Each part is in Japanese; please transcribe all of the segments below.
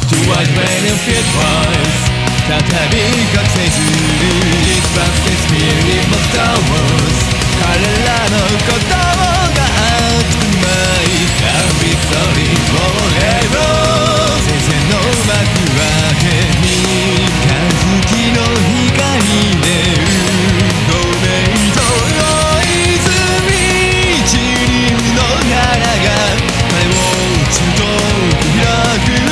Toward benefit wise 再び覚醒する It's past the spirit of Star Wars 彼らの鼓動が熱く舞い I'll be sorry forever 先生の幕開けに三日月の光でごめんと泉一輪の花が前を中と開く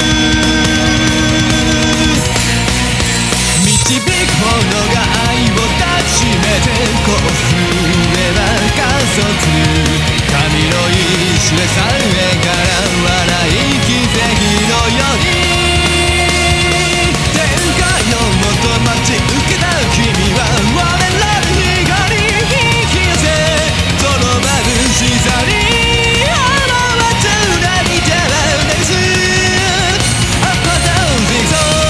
導くものが愛を抱きしめてこうすれば加速神の意志でさえから笑い奇跡のように天界の元待ち受けた君は我らの光引き寄せその眩しさに表つ裏切ってはなくす Up and down zigzag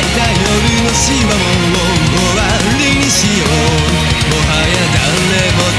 しはもう終わりにしようもはや誰も